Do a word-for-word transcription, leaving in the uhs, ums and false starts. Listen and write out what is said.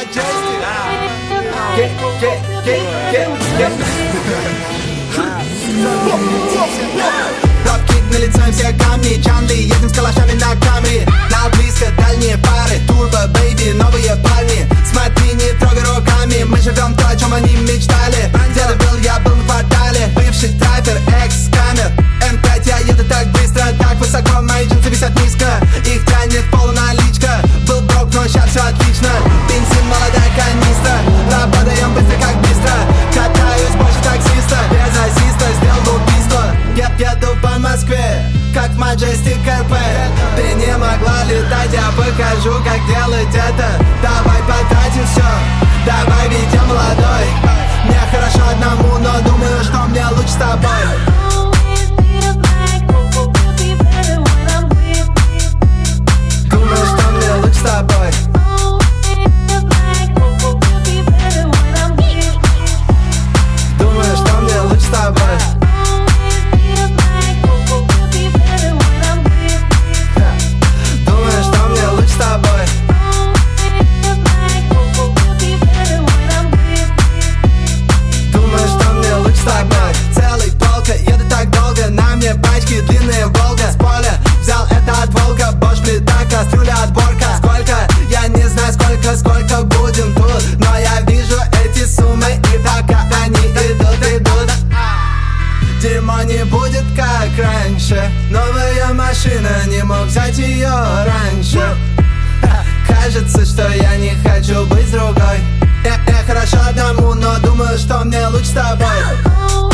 Majestic. Get, get, get, get, get. Дропкик на лицо все камни, Чанли, едем с калашами на камри. На близко дальние пары, турбо, бэйби, новые парни. Смотри, не трогай руками, мы живем то, о чем они мечтали. Где-то был, я был в квартале, бывший траппер, экс-камер. эм пять, я еду так быстро, так высоко, мои джинсы висят низко. Их тянет полуналичка, был брок, но сейчас все отлично. Бензин, молодая канистра, работаем быстро, как быстро. Катаюсь больше таксиста, без ассиста, сделал убийство. Я еду по Москве, как Majestic эр пэ. Ты не могла летать, я покажу, как делать это. Давай потратим все, давай ведем молодой. Мне хорошо одному, но думаю, что мне лучше с тобой. Думаю, что мне лучше с тобой. Думаю, что мне лучше с тобой. Думаю, что мне лучше с тобой. Думаю, что мне лучше с тобой. Целый полка, еду так долго, на мне пачки, длинные Волга. С поля взял это от волка, Bosch плита, кастрюля, отборка. Сколько? Я не знаю сколько, сколько будем тут, но я вижу эти суммы, и пока они идут, идут. Дерьмо не будет как раньше, новая машина, не мог взять ее раньше. Ха, кажется, что я не хочу быть с другой. Я, я хорошо одному, но думаю, что мне лучше с тобой.